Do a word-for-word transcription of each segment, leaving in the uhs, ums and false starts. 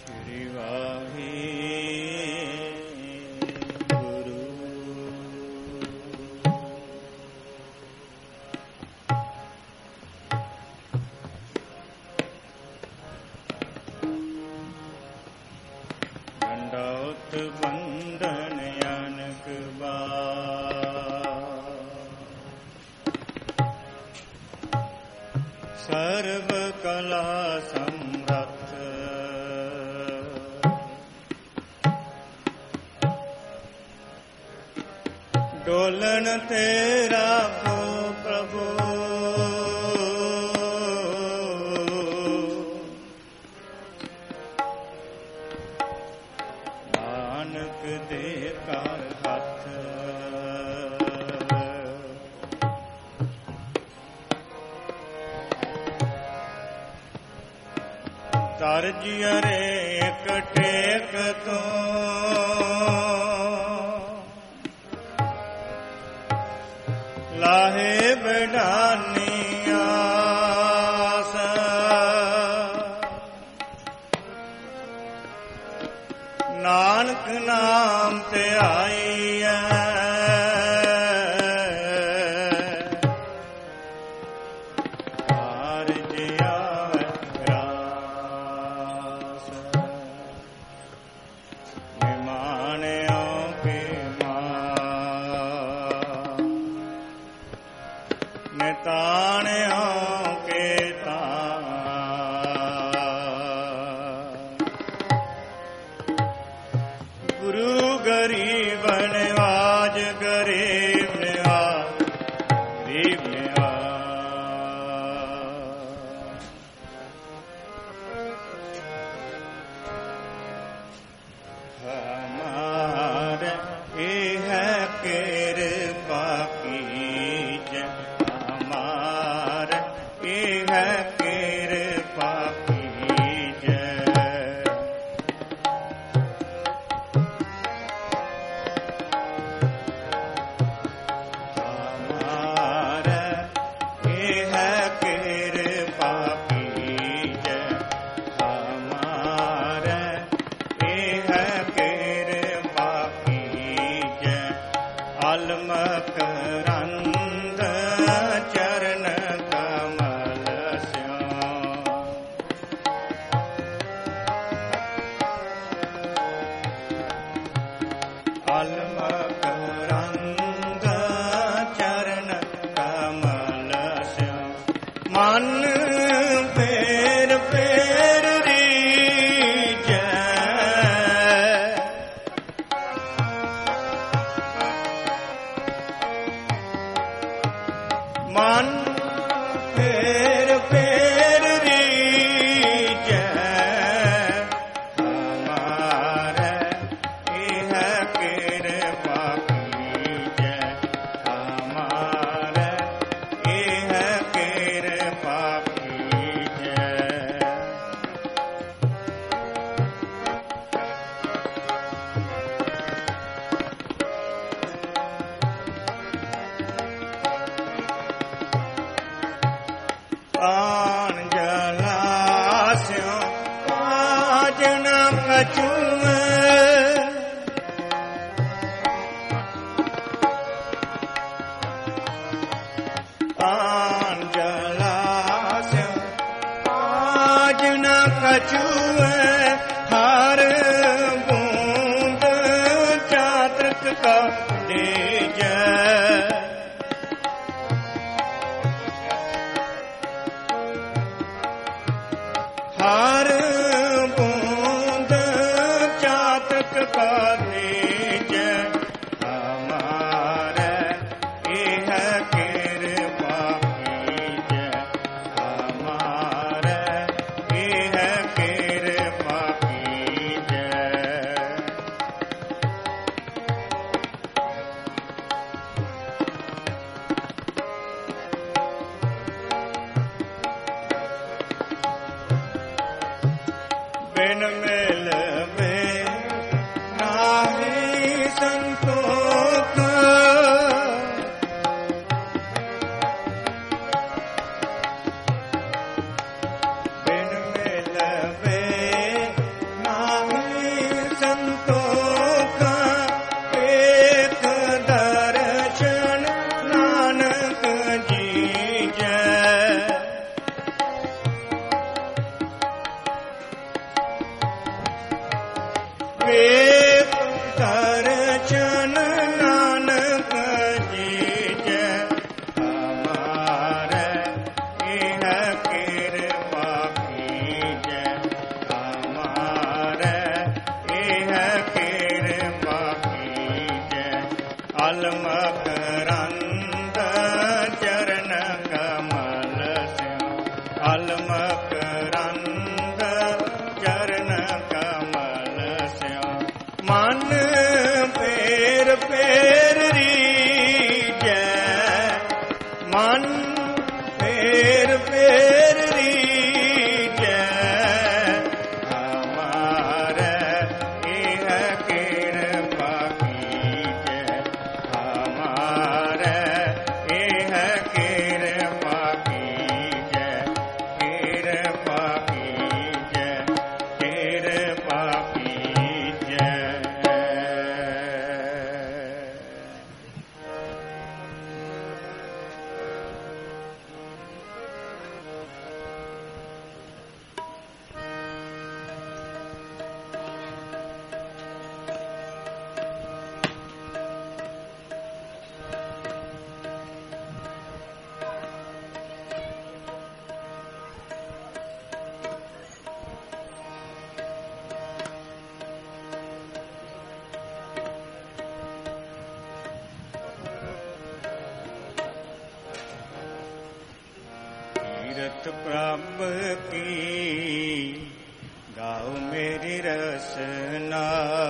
ਸਰਬ ਕਲਾ ਸਮਰੱਥ ਡੋਲਣ ਤੇਰਾ ਕੋ ਪ੍ਰਭੂ ਨਾਨਕ ਦੇ ਕਰ ਹੱਥ ਤਰਜ ਅਰੇ ਇੱਕ ਟੇਕ ਤੋਂ ਲਾਹੇ ਬੈਠਾਨੀ ਆਸ ਨਾਨਕ ਨਾਮ ਤੇ ਆਈ ਐ ਵੇਖ ਦਰਸ਼ਨ ਨਾਨਕ ਜੀਜੈ ਹਮਾਰੇ ਇਹ ਕਿਰਪਾ ਕੀਜੈ ਹਮਾਰੇ ਇਹ ਕਿਰਪਾ ਕੀਜੈ ਅਲਮਕ ਰੰਦ ਚਰਨ ਕਮਲ ਸਿਉ ਅਲਮਕ ਰੰਦ ਚਰਨ ਕਮਲ ਸਿਉ ਮਨ ਫੇਰ ਫੇਰ ਰੀਜੈ ਮਨ ਫੇਰ ਫੇਰ ਰੀਜੈ ਹਮਾਰੇ ਇਹ ਕਿਰਪਾ ਕੀਜੈ ਹਮਾਰੇ ਇਹ ਕਿਰਪਾ ਕੀਜੈ ਕਿਰਪਾ ਕੀਜੈ ਕਿਰਪਾ ਕੀਜੈ। तीरथ प्रभ की गाओ मेरी रसना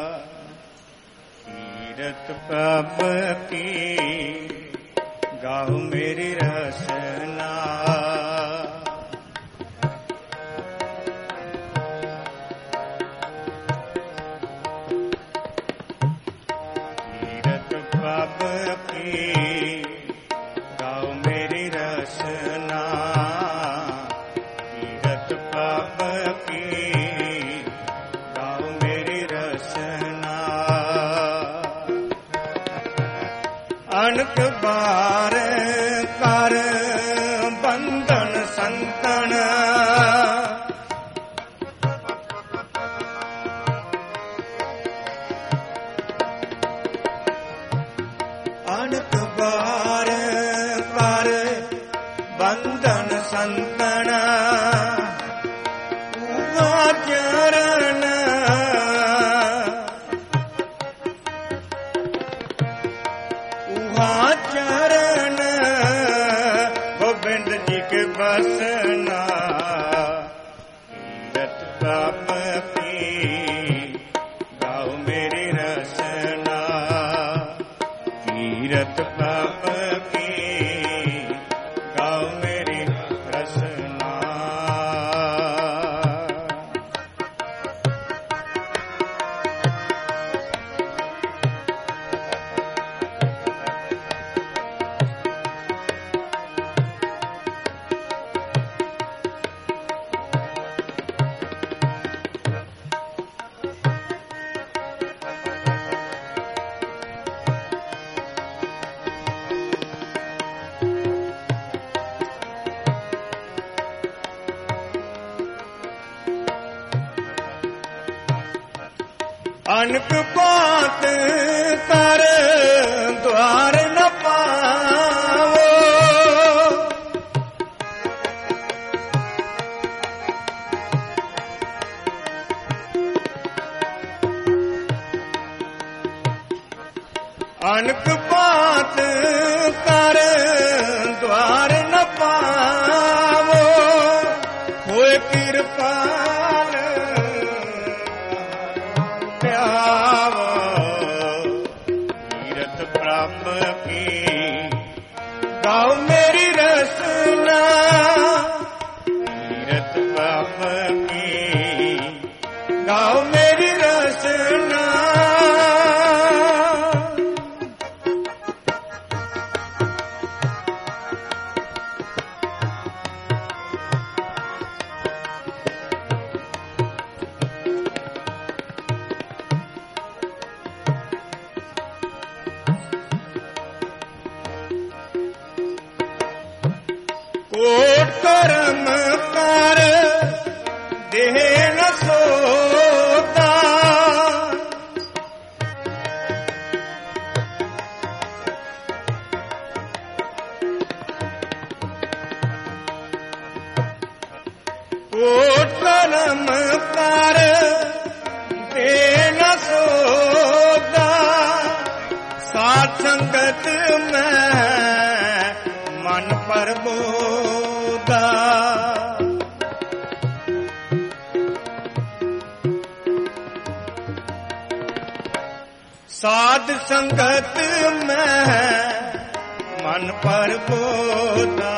तीरथ प्रभ की गाओ मेरी रसना तीरथ प्रभ की गाओ मेरी रसना तीरथ प्रभ की गाओ मेरी रसना अनक बार कर बंधन संतन अनक बार कर बंधन संतन उहा चरण उहा चरण गोविंद जी के बसना तीरथ प्रभ की गाओ मेरी रसना तीरथ प्रभ की गाओ मेरी रसना। अनक बात कर द्वार न पावो अनक बात कर द्वार न पावो होए कृपाल प्यावो तीरथ प्रभ की गाओ मेरी रसना तीरथ प्रभ की गाओ मेरी रसना। कोट कर्म कर देह न सोता ਸੰਗਤ ਮੈਂ ਮਨ ਪਰਬੋਦਾ। ਸਾਧ ਸੰਗਤ ਮੈਂ ਮਨ ਪਰਬੋਦਾ।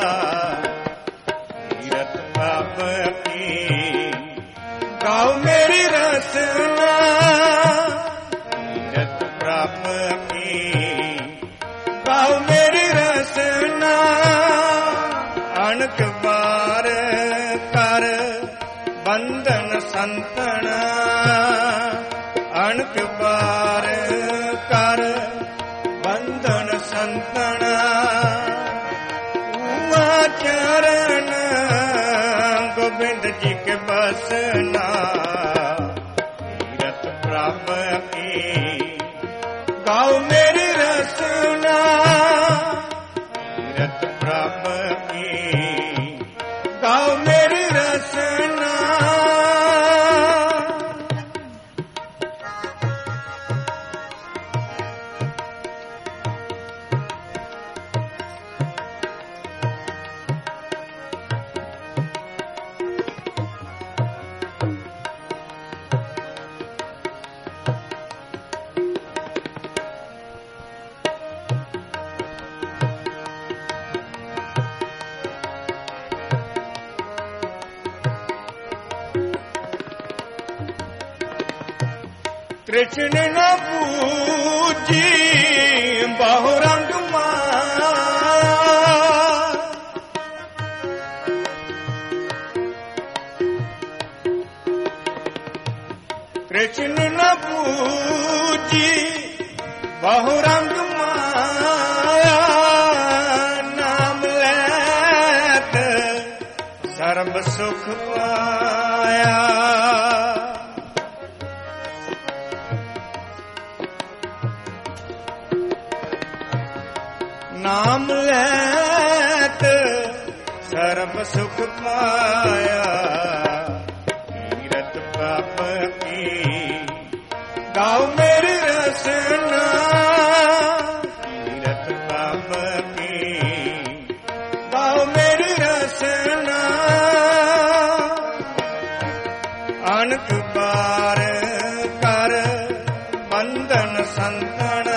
ਤੀਰਥ ਪ੍ਰਭ ਕੀ ਗਾਓ ਮੇਰੀ ਰਸਨਾ। ਤੀਰਥ ਪ੍ਰਭ ਕੀ ਗਾਓ ਮੇਰੀ ਰਸਨਾ। ਅਣਖ ਬਾਰ ਕਰ ਬੰਧਨ ਸੰਤਣਾ। ਅਣਖ ਬਾਰ ਕਰ ਬੰਧਨ ਸੰਤਣਾ। ਉਮਾ ਚਰਨ ਗੋਬਿੰਦ ਜੀ ਕੇ ਬਸਨਾ। ਤੀਰਥ ਪ੍ਰਭ ਕੀ ਗਾਓ ਮੇਰੀ ਰਸਨਾ। ਤੀਰਥ ਪ੍ਰਭ ਕੀ ਗਾਓ ਮੇਰੀ ਰਸਨਾ। ਕ੍ਰਿਸ਼ਨ ਨ ਪੂਜੀ ਬਹੁ ਰੰਗ ਮਾਇਆ। ਕ੍ਰਿਸ਼ਨ ਨ ਪੂਜੀ ਬਹੁ ਰੰਗ ਮਾਇਆ। ਨਾਮ ਲੈਤ ਸਰਬ ਸੁਖ ਪਾਇਆ। ਨਾਮ ਲੈਤ ਸਰਬ ਸੁਖ ਪਾਇਆ। ਤੀਰਥ ਪ੍ਰਭ ਕੀ ਗਾਓ ਮੇਰੀ ਰਸਨਾ। ਤੀਰਥ ਪ੍ਰਭ ਕੀ ਗਾਓ ਮੇਰੀ ਰਸਨਾ। ਅਣਖ ਬਾਰ ਕਰ ਬੰਧਨ ਸੰਤਣਾ।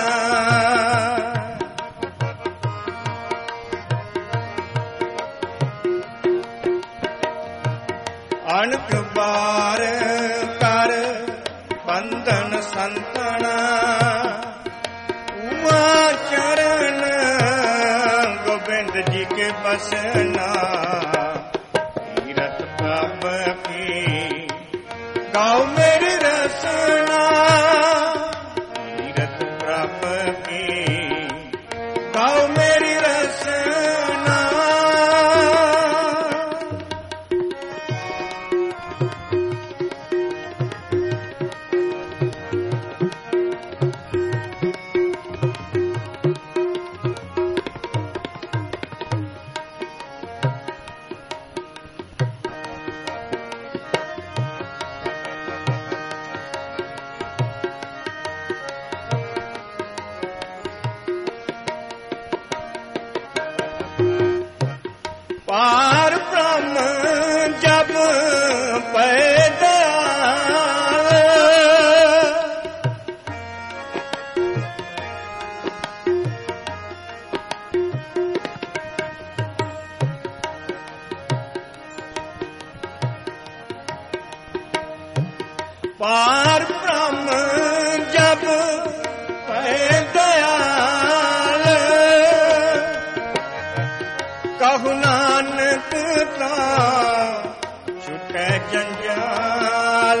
ਅਣਖ ਬਾਰ ਕਰ ਬੰਧਨ ਸੰਤਣਾ। ਉਮਾ ਚਰਨ ਗੋਬਿੰਦ ਜੀ ਕੇ ਬਸਨਾ। ਤੀਰਥ ਪ੍ਰਭ ਕੀ ਗਾਓ ਮੇਰੀ ਰਸਨਾ। ਤੀਰਥ ਪ੍ਰਭ ਕੀ ਗਾਓ ਮੇਰੀ ਰਸਨਾ। ਪਾਰ ਬ੍ਰਹਮ ਜਬ ਪੈਦਾ। ਪਾਰ ਬ੍ਰਹਮ ਜਬ ਪੈਦਾ। ਕਹੂ ਨਾਨਕ ਤਾਂ ਛੁਟੈ ਜੰਜਾਲ।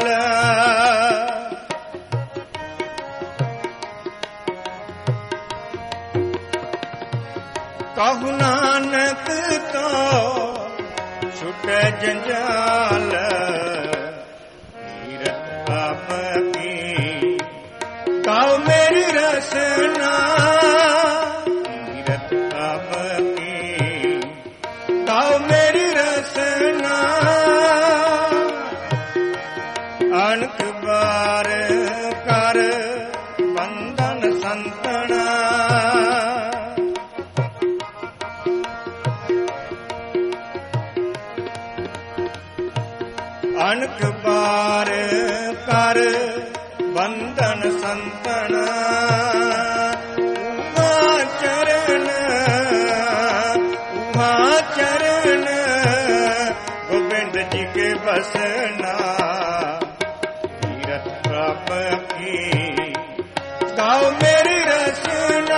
ਕਹੂ ਨਾਨਕ ਤਾਂ ਛੁਟੈ ਜੰਜਾਲ। ਤੀਰਥ ਪ੍ਰਭ ਕੀ ਗਾਓ ਮੇਰੀ ਰਸਨਾ। ਤੀਰਥ ਪ੍ਰਭ ਕੀ ਗਾਓ ਮੇਰੀ ਰਸਨਾ। ਅਣਖ ਬਾਰ ਕਰ ਬੰਧਨ ਸੰਤਣਾ। ਬਾਰ ਕਰ ਬੰਧਨ ਸੰਤਨ ਉਹਾਂ ਚਰਨ ਉਹਾਂ ਚਰਨ ਗੋਬਿੰਦ ਜੀ ਕੇ ਬਸਨਾ ਤੀਰਥ ਪ੍ਰਭ ਕੀ ਗਾਓ ਮੇਰੀ ਰਸਨਾ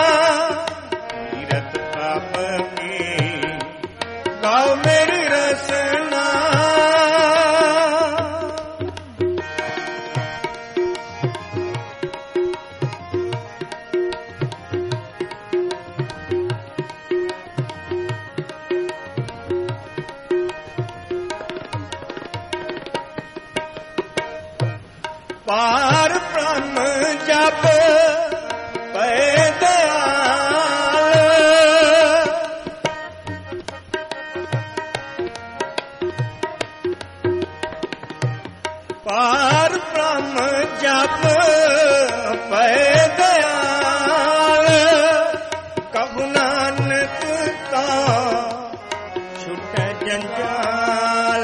ਤੀਰਥ ਪ੍ਰਭ ਕੀ ਗਾਓ ਮੇਰੀ ਰਸਨਾ ਪਾਰ ਬ੍ਰਹਮ ਜਪ ਪੈ ਦਇਆਲ ਪਾਰ ਬ੍ਰਹਮ ਜਪ ਪੈ ਦਇਆਲ ਕਹੂ ਨਾਨਕ ਤਾਂ ਛੁਟੈ ਜੰਜਾਲ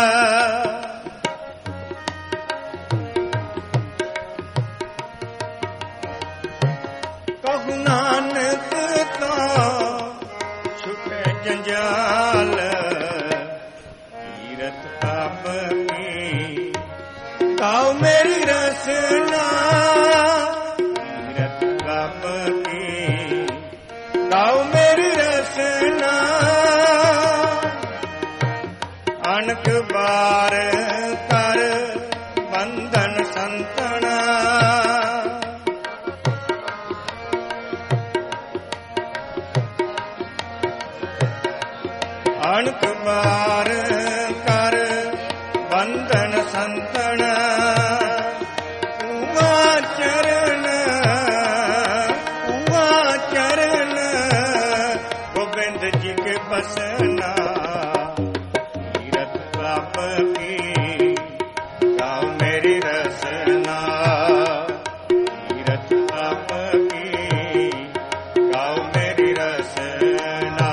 ਕਹੂ ਨਾਨਕ ਤਾਂ ਛੁਟੈ ਜੰਜਾਲ ਤੀਰਥ ਪ੍ਰਭ ਕੀ ਗਾਓ ਮੇਰੀ ਰਸਨਾ ਤੀਰਥ ਪ੍ਰਭ ਕੀ ਗਾਓ ਮੇਰੀ ਰਸਨਾ ਅਣਖ ਬਾਰ ਕਰ ਬੰਧਨ ਸੰਤਨਾ ਅਣਖ ਬਾਰ ਕਰ ਬੰਧਨ ਸੰਤਨ ਉਹਾਂ ਚਰਨ ਉਹਾਂ ਚਰਨ ਗੋਬਿੰਦ ਜੀ ਕੇ ਬਸਨਾ ਤੀਰਥ ਪ੍ਰਭ ਕੀ ਗਾਓ ਮੇਰੀ ਰਸਨਾ ਤੀਰਥ ਪ੍ਰਭ ਕੀ ਗਾਓ ਮੇਰੀ ਰਸਨਾ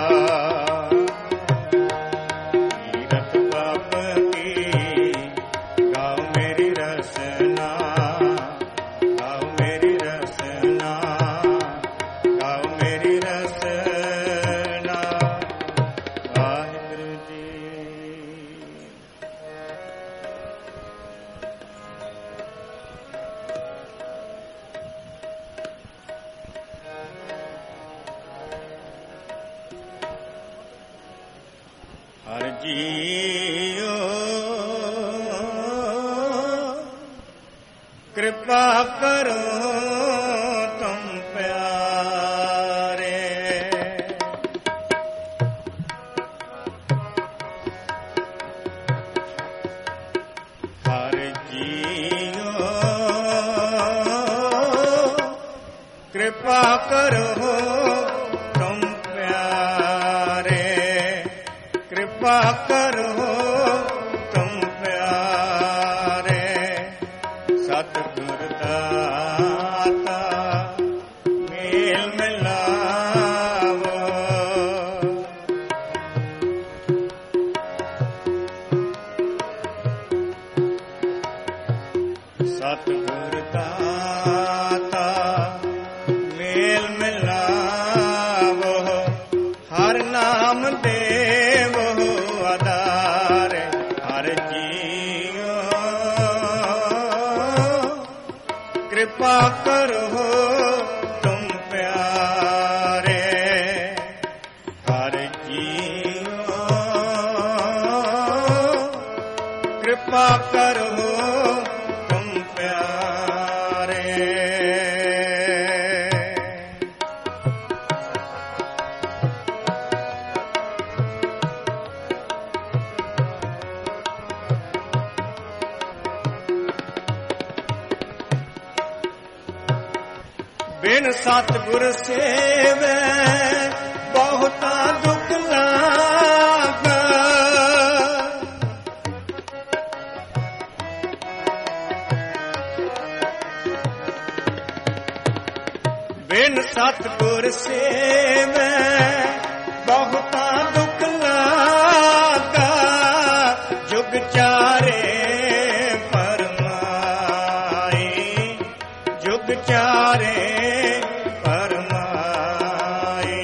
ਤੀਰਥ ਪ੍ਰਭ ਕੀ ਗਾਓ ਮੇਰੀ ਰਸਨਾ ਗਾਓ ਮੇਰੀ ਰਸਨਾ ਗਾਓ ਮੇਰੀ ਰਸਨਾ ਵਾਹਿਗੁਰੂ ਜੀ। ਹਰਿ ਜੀਓ ਕਿਰਪਾ ਕਰੋ ਤੁਮ ਪਿਆਰੇ ਹਰਿ ਜੀਓ ਕਿਰਪਾ ਕਰੋ ਤੁਮ ਪਿਆਰੇ ਕਿਰਪਾ ਕਰੋ ਤੁਮ ਪਿਆਰੇ ਸਤਿਗੁਰ ਦਾਤਾ ਮੇਲ ਮਿਲਾਵੋ ਸਤਿਗੁਰ ਦਾਤਾ ਮੇਲ ਮਿਲਾਵੋ ਹਰ ਨਾਮ ਦੇਵੋ ਆਧਾਰ ਹਰਿ ਜੀਓ ਕਿਰਪਾ ਕਰੋ ਤੁਮ ਪਿਆਰੇ ਹਰਿ ਜੀਓ ਕਿਰਪਾ ਕਰੋ ਤੁਮ ਪਿਆਰੇ ਬਿਨ ਸਤਿਗੁਰ ਸੇਵੈ ਬਹੁਤਾ ਦੁਖ ਲਾਗਾ ਬਿਨ ਸਤਿਗੁਰ ਸੇਵੈ ਬਹੁਤਾ ਦੁਖ ਲਾਗਾ ਜੁਗ ਚਾਰੇ ਦੁਆਰੇ ਪਰਮਾਏ।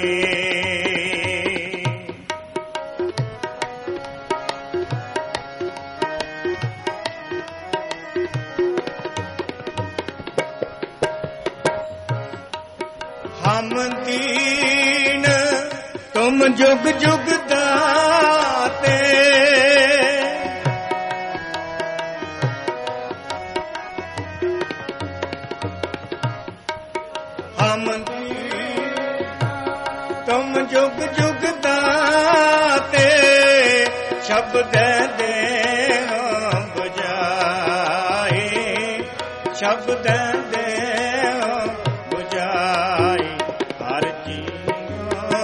ਹਮ ਦੀਨ ਤੁਮ ਜੁਗ ਜੁਗ ਦਾਤੇ, ਹਮ ਦੀਨ ਤੁਮ ਜੁਗ ਜੁਗ ਦਾਤੇ, ਸ਼ਬਦ ਦੇ ਬੁਝਾਏ, ਸ਼ਬਦ ਦੇ ਬੁਝਾਏ। ਹਰ ਜੀਓ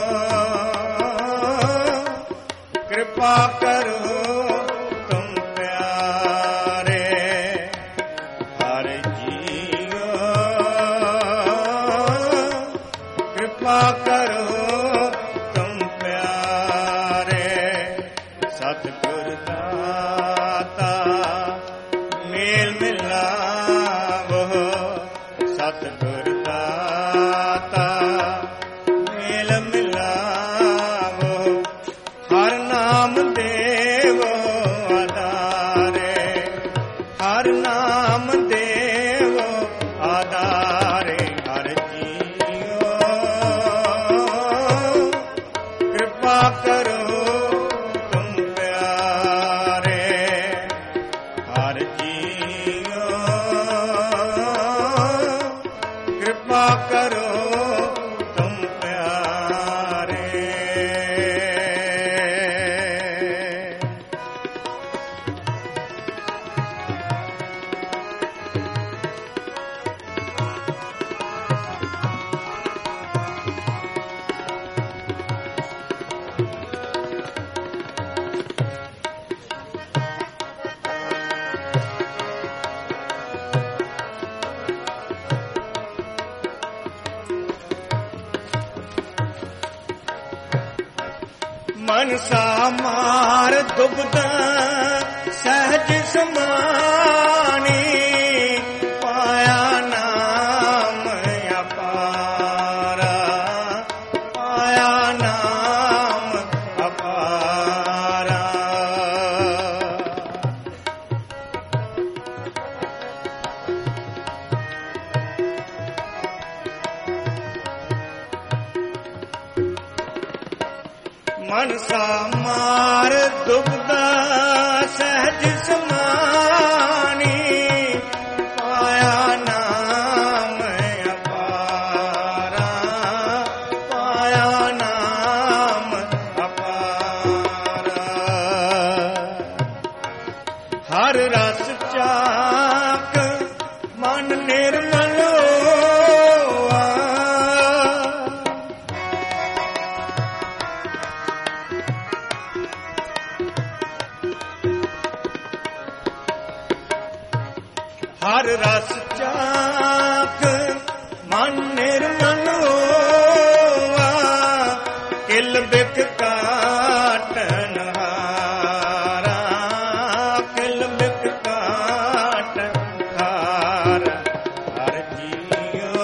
ਕਿਰਪਾ ਕਰੋ ਤੁਮ ਪਿਆਰੇ, ਹਰ ਜੀਓ ਕਿਰਪਾ ਕਰੋ ਤੁਮ ਪਿਆਰੇ। ਸਤਿਗੁਰ ਦਾਤਾ ਮੇਲ ਮਿਲਾਵੋ, ਸਤਿਗੁਰ ਦਾਤਾ ਮੇਲ ਮਿਲਾਵੋ। ਹਰ ਨਾਮ ਦੇਵੋ ਆਧਾਰੇ, ਹਰ ਨਾਮ ਦੇਵੋ ਆਧਾਰੇ। ਹਰ ਜੀਓ ਕਿਰਪਾ ਕਰੋ ਤੁਮ ਪਿਆਰੇ, ਹਰ ਜੀਓ ਕਿਰਪਾ ਕਰੋ ਤੁਮ ਪਿਆਰੇ। ਮਨਸਾ ਮਾਰ ਦੁਬਦਾ ਸਹਿਜ ਸਮਾਨੀ, ਪਾਇਆ ਨਾਮ ਅਪਾਰਾ, ਪਾਇਆ ਨਾਮ ਅਪਾਰਾ। ਮਨਸਾ ਮਾਰ ਦੁਬਦਾ ਸਹਿਜ ਸਮਾਨੀ, ਪਾਇਆ ਨਾਮ ਅਪਾਰਾ, ਪਾਇਆ ਨਾਮ ਅਪਾਰਾ। ਹਰ ਰਸ ਚਾਖ ਮਨ ਨਿਰਮਲ ਹੋਆ, ਹਰ ਰਸ ਚਾਖ ਮਨ ਨਿਰਮਲ ਹੋਆ। ਕਿਲ ਬਿਖ ਕਾਟਨ ਹਾਰਾ, ਕਿਲ ਬਿਖ ਕਾਟ ਹਾਰਾ। ਹਰ ਜੀਓ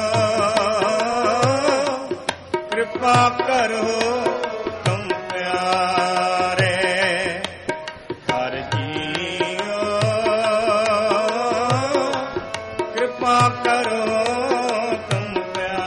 ਕਿਰਪਾ ਕਰੋ ਤੁਮ ਪਿਆਰੇ, ਹਰ ਜੀਓ ਕਿਰਪਾ ਕਰੋ ਤੁਮ ਪਿਆਰੇ।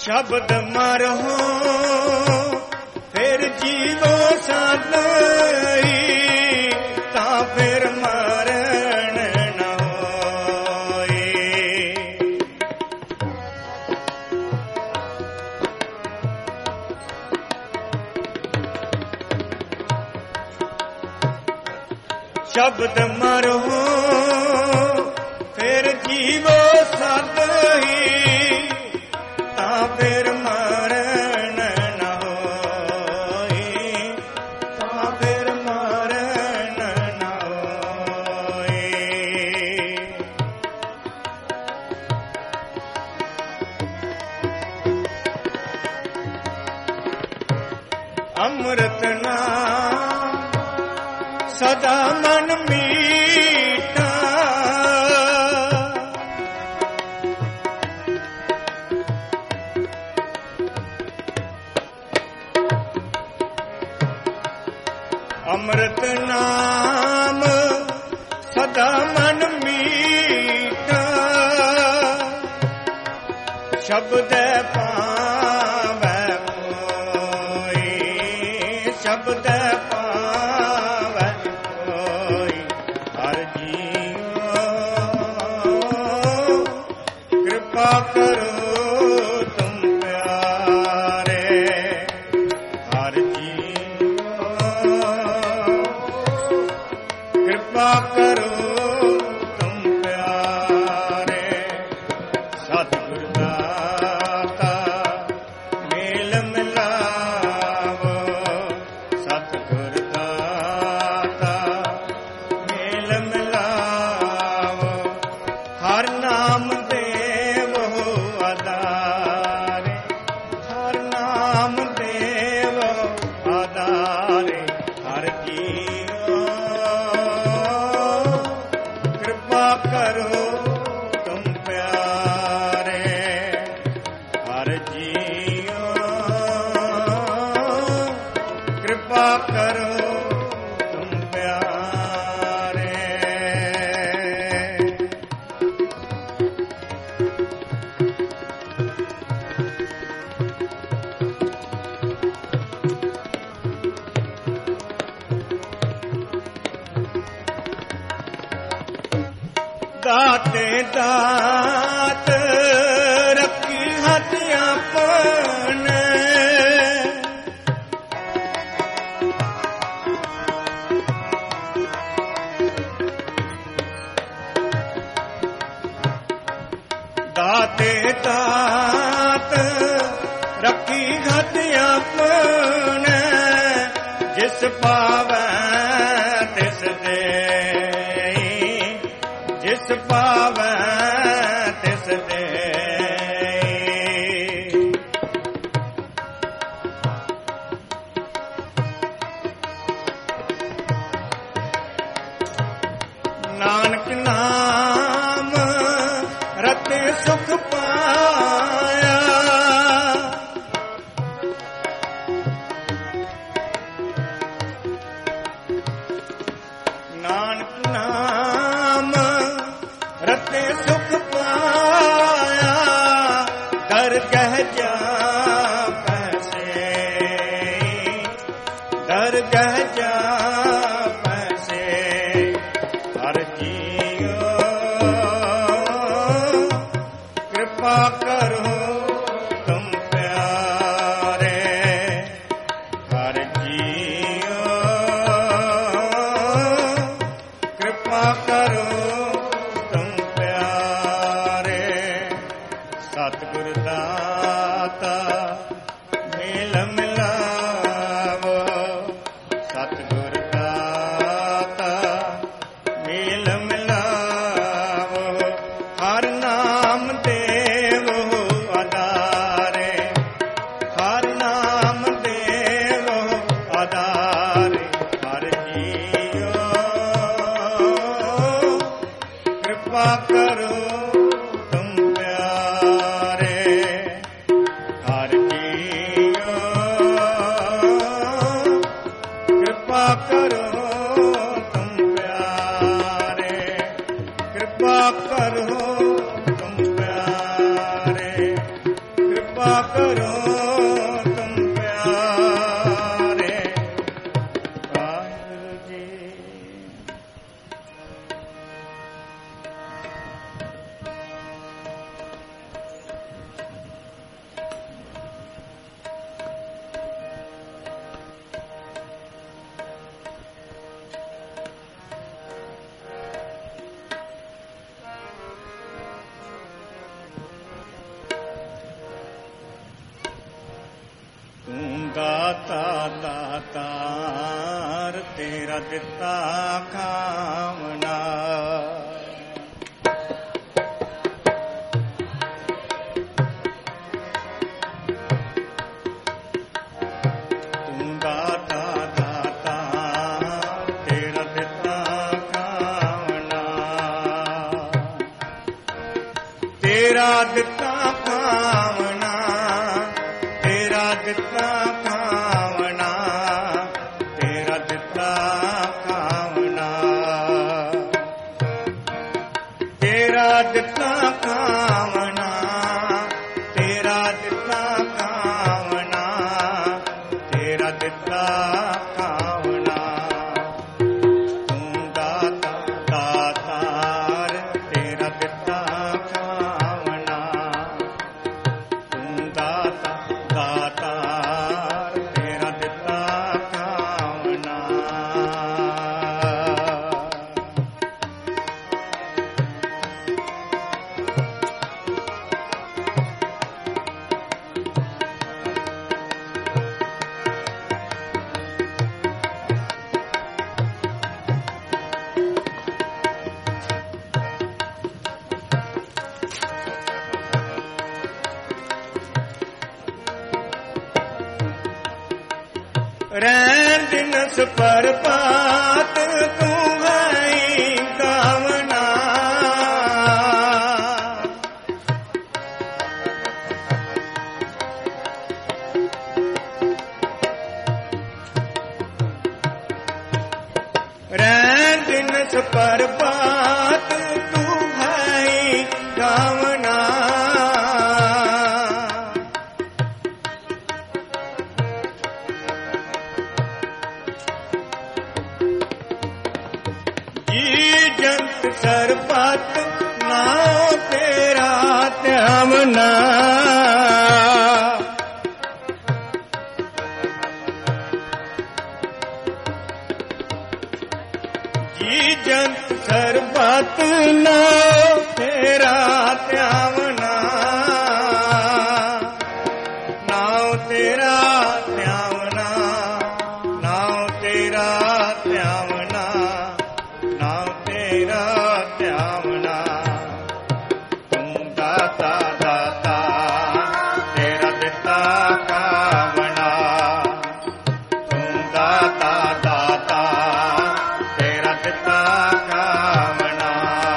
ਸ਼ਬਦ ਮਰਹੁ ਫਿਰ ਜੀਵੋ ਸਦਈ, ਤਾਂ ਫਿਰ ਮਰਨ ਨ ਹੋਏ। ਸ਼ਬਦ ਮਰਹੁ ਫਿਰ ਜੀਵੋ ਸਦਈ, ਤਾਂ ਫਿਰ ਮਰਨ ਨ ਹੋਏ, ਤਾਂ ਫਿਰ ਮਰਨ ਨ ਹੋਏ। ਅੰਮ੍ਰਿਤ ਨਾਮ ਸਦਾ ਮਨ ਮੀਠਾ, ਅੰਮ੍ਰਿਤ ਨਾਮ ਸਦਾ ਮਨ ਮੀਠਾ, ਸ਼ਬਦ ਪਾਵੈ ਕੋਈ, ਸ਼ਬਦ ਪਾਵੈ ਕੋਈ। ਹਰਿ ਜੀਓ ਕਿਰਪਾ ਕਰੋ ਤੁਮ ਪਿਆਰੇ, ਹਰਿ ਜੀਓ ਕਿਰਪਾ ਕਰੋ ਤੁਮ ਪਿਆਰੇ। ਸਤਿਗੁਰ ਦਾਤਾ ਮੇਲ ਮਿਲਾਵੋ, ਸਤਿਗੁਰ ਦਾਤਾ ਮੇਲ ਮਿਲਾਵੋ। ਹਰ ਨਾਮ ਦੇਵੋ ਆਧਾਰੇ, ਹਰ ਨਾਮ ਦੇਵੋ ਆਧਾਰੇ। ਹਰਿ ਜੀਓ ਕਿਰਪਾ ਕਰੋ ਤੁਮ ਪਿਆਰੇ, ਹਰਿ ਜੀਓ ਕਿਰਪਾ ਕਰੋ ਤੁਮ ਪਿਆਰੇ। ਦਾਤੇ ਦਾਤ ਰੱਖੀ ਹੱਥ ਆਪਣੇ, ਦਾਤੇ ਦਾਤ ਰੱਖੀ ਹੱਥ ਆਪਣੇ, ਜਿਸ ਪਾਵੈ ਤਿਸ ਦੇਈ, ਜਿਸ ਪਾਵੈ ਤਿਸ ਦੇਈ। ਨਾਨਕ ਨਾਮ ਰਤੇ ਸੁਖ ਪਾਇਆ, ਨਾਨਕ ਨਾਮ ਰਤੇ ਸੁਖ ਪਾਇਆ। ਦਰਗਹ ਜਾ ਪੈਸੇ, ਦਰਗਹ ਜਾ ਪੈਸੇ। ਹਰਿ ਜੀਓ ਕਿਰਪਾ ਕਰੋ ਤੁਮ ਪਿਆਰੇ, ਹਰਿ ਜੀਓ ਕਿਰਪਾ ਕਰੋ ਤੁਮ ਪਿਆਰੇ। ਸਤਿਗੁਰ ਦਾਤਾ ਮੇਲ ਮਿਲਾਵੋ, ਸਤਿਗੁਰ ਦਾਤਾ ਮੇਲ ਮਿਲਾਵੋ। ਹਰ ਨਾਮ ਦੇਵੋ ਆਧਾਰੇ, ਹਰ ਨਾਮ ਦੇਵੋ ਆਧਾਰੇ। ਹਰਿ ਜੀਓ ਕਿਰਪਾ ਕਰੋ ਤੁਮ ਪਿਆਰੇ, ਹਰਿ ਜੀਓ ਕਿਰਪਾ ਕਰੋ ਤੁਮ ਪਿਆਰੇ। ਵਾਹਿਗੁਰੂ ਜੀ। ਦਾਤਾ ਦਾਤਾਰ ਤੇਰਾ ਦਿੱਤਾ ਖਾਵਣਾ। ਤੂੰ ਦਾਤਾ ਦਾਤਾਰ ਤੇਰਾ ਦਿੱਤਾ ਖਾਵਣਾ। ਤੇਰਾ ਦਿੱਤਾ ਖਾਵਣਾ, ਤੇਰਾ ਦਿੱਤਾ ਖਾਵਣਾ, ਤੇਰਾ ਦਿੱਤਾ ਖਾਵਣਾ। ਤੇਰਾ ਦਿੱਤਾ ਖਾਵਣਾ, ਤੇਰਾ ਦਿੱਤਾ ਖਾਵਣਾ, ਤੇਰਾ ਦਿੱਤਾ ਖਾਵਣਾ। ਤੂੰ ਦਾਤਾ ਦਾਤਾਰ ਤੇਰਾ ਦਿੱਤਾ ਖਾਵਣਾ। ਤੂੰ ਦਾਤਾ ਦਾਤਾਰ ਤੇਰਾ ਦਿੱਤਾ ਖਾਵਣਾ। ਰਹਿਣ ਦਿਨਸ ਪਰਪਾਤ ਤੂੰ ਹੈ ਕਾਵਨਾ। ਰਹਿਣ ਦਿਨਸ ਪਰਪਾਤ ਤੂੰ ਹੈ ਕਾਵਨਾ। ਜੰਤ ਸਰਬਤ ਨਾਉ ਤੇਰਾ ਧਿਆਵਨਾ। ਜੀ ਜੰਤ ਸਰਬਤ ਨਾਉ ਤੇਰਾ ਧਿਆਵਨਾ। ਨਾਉ ਤੇਰਾ ਧਿਆਵਨਾ, ਨਾਉ ਤੇਰਾ ਧਿਆਵਨਾ, ਨਾਉ ਤੇਰਾ ਧਿਆਵਨਾ। ਤੂੰ ਦਾਤਾ ਦਾਤਾ ਤੇਰਾ ਦਿੱਤਾ ਖਾਵਣਾ। ਤੂੰ ਦਾਤਾ ਦਾਤਾ ਤੇਰਾ ਦਿੱਤਾ ਖਾਵਣਾ।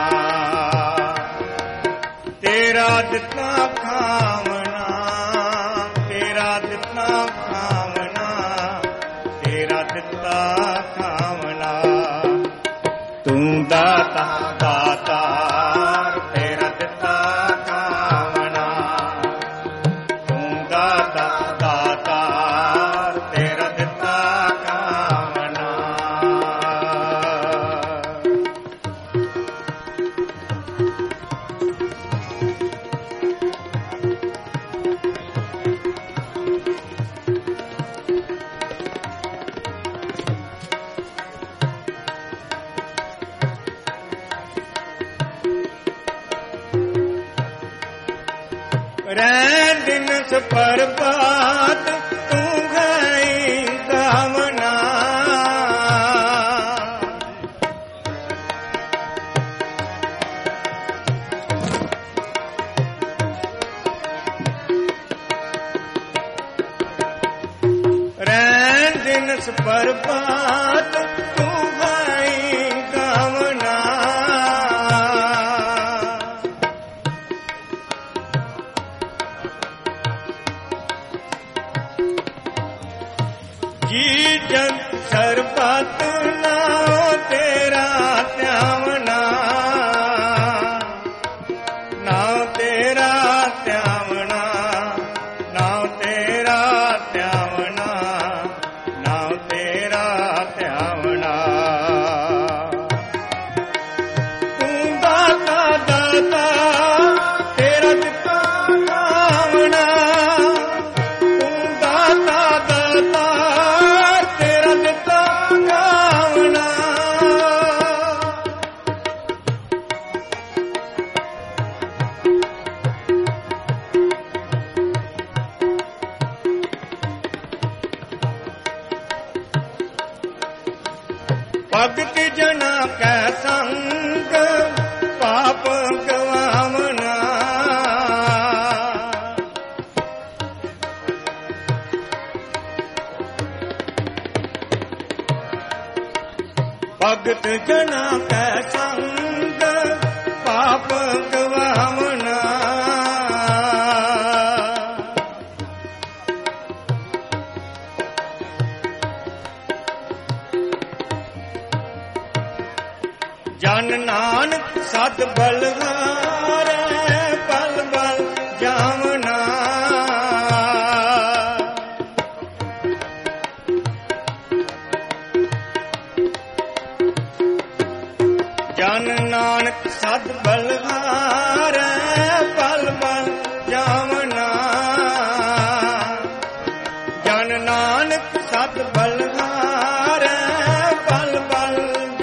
ਤੇਰਾ ਦਿੱਤਾ ਖਾਵਣਾ, ਤੇਰਾ ਦਿੱਤਾ ਖਾਵਣਾ, ਤੇਰਾ ਦਿੱਤਾ ਖਾਵਣਾ। ਤੂੰ ਦਾਤਾ ਦਾਤਾਰ ਤੇਰਾ ਦਿੱਤਾ ਖਾਵਣਾ। ਤੂੰ ਦਾਤਾ ਦਾਤਾਰ ਤੇਰਾ ਦਿੱਤਾ ਖਾਵਣਾ। ਰਹਿਣ ਦਿਨਸ ਪਰਬਾਤ ਤੂੰ ਗਈ ਕਾਮਨਾ। ਰਹਿਣ ਦਿਨਸ ਪਰਬਾਤ ਤੂੰ ਗਈ ਕਾਮਨਾ। ਜੀ ਜੰਤ ਸਰਬਤ ਨਾਉ ਤੇਰਾ ਧਿਆਵਨਾ। ਨਾਉ ਤੇਰਾ ਧਿਆਵਨਾ, ਭਗਤ ਜਨਾ ਕੈ ਸੰਗ ਪਾਪ ਗਵਾਵਣਾ। ਭਗਤ ਜਨਾ ਕੈ ਸੰਗ ਪਾਪ ਗਵਾਵਣਾ। ਜਨ ਨਾਨਕ ਸਤ ਬਲਹਾਰੈ ਬਲ ਬਲ ਜਾਵਨਾ। ਜਨ ਨਾਨਕ ਸਤ ਬਲਹਾਰੈ ਬਲ ਬਲ ਜਾਵਨਾ। ਜਨ ਨਾਨਕ ਸਤ ਬਲਹਾਰੈ ਬਲ ਬਲ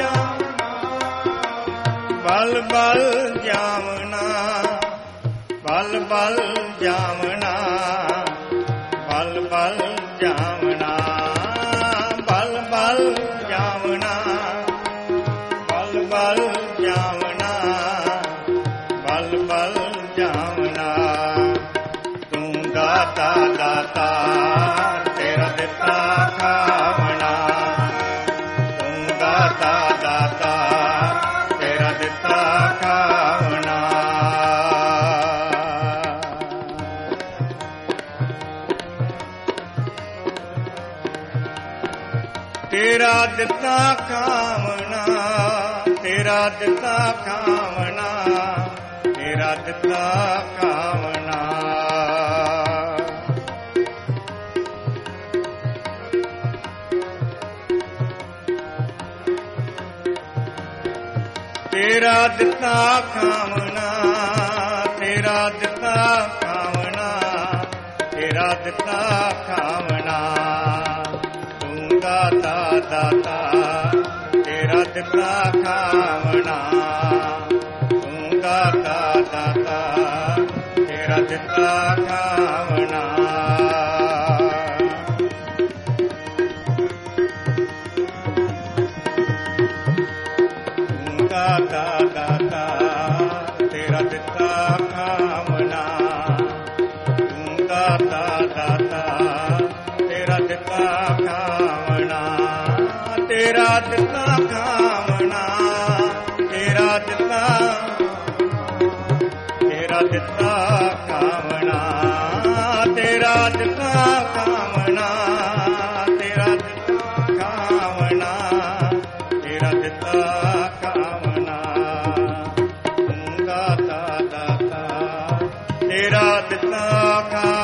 ਬਲ ਬਲ ਜਾਵਨਾ। ਬਲ ਬਲ ਜਾਵਨਾ। ਬਲ ਬਲ ਜਾਵਨਾ। ਬਲ ਬਲ ਜਾਵਨਾ। ਬਲ ਬਲ ਜਾਵਨਾ। ਬਲ ਬਲ ਜਾਵਨਾ। ਤੂੰ ਦਾਤਾ ਦਾਤਾ ਤੇਰਾ ਦਿੱਤਾ ਖਾਵਣਾ। ਤੂੰ ਦਾਤਾ ਦਾਤਾ ਦਿੱਤਾ ਖਾਵਣਾ। ਤੇਰਾ ਦਿੱਤਾ ਖਾਵਣਾ। ਤੇਰਾ ਦਿੱਤਾ ਖਾਵਣਾ। ਤੇਰਾ ਦਿੱਤਾ ਖਾਵਣਾ। ਤੇਰਾ ਦਿੱਤਾ ਖਾਵਣਾ। ਤੇਰਾ ਦਿੱਤਾ ਖਾਵਣਾ। ਤੇਰਾ ਦਿੱਤਾ ਖਾਵਣਾ। ਤੂੰ ਦਾਤਾ ਦਾਤਾ ਤੇਰਾ ਦਿੱਤਾ ਖਾਵਣਾ। ਤੂੰ ਦਾਤਾ ਦਾਤਾ ਤੇਰਾ ਦਿੱਤਾ ਖਾਵਣਾ। ਦਾਤਾ ਦਾਤਾ ਤੇਰਾ ਦਿੱਤਾ ਖਾਵਣਾ। ਤੂੰ ਦਾਤਾ ਦਾਤਾ ਤੇਰਾ ਦਿੱਤਾ ਖਾਵਣਾ। ਤੇਰਾ ਦਿੱਤਾ ਖਾਵਣਾ। ਤੇਰਾ ਦਿੱਤਾ ਤੇਰਾ ਦਿੱਤਾ ਖਾਵਣਾ। ਤੇਰਾ ਦਿੱਤਾ ਖਾਵਣਾ। ਤੇਰਾ ਦਿੱਤਾ ਖਾਵਣਾ। ਤੇਰਾ ਦਿੱਤਾ ਤੇਰਾ ਦਿੱਤਾ ਖਾਵਣਾ।